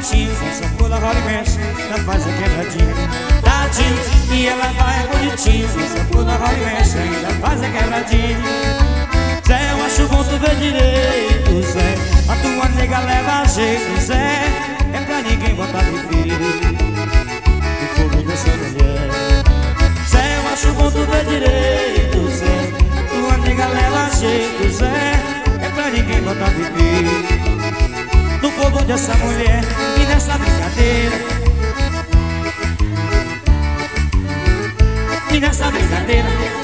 bonitinho, essa pula, rola e mexe, ela faz a quebradinha. Tadinho, e ela vai bonitinho, essa pula, rola e mexe, ainda faz a quebradinha. Zé, eu acho bom tu ver direito, Zé, a tua nega leva jeito, Zé, é pra ninguém botar defeito no fogo dessa mulher. Zé, eu acho bom tu ver direito, Zé, tua nega leva jeito, Zé, é pra ninguém botar defeito no fogo dessa mulher. E nessa brincadeira, e nessa brincadeira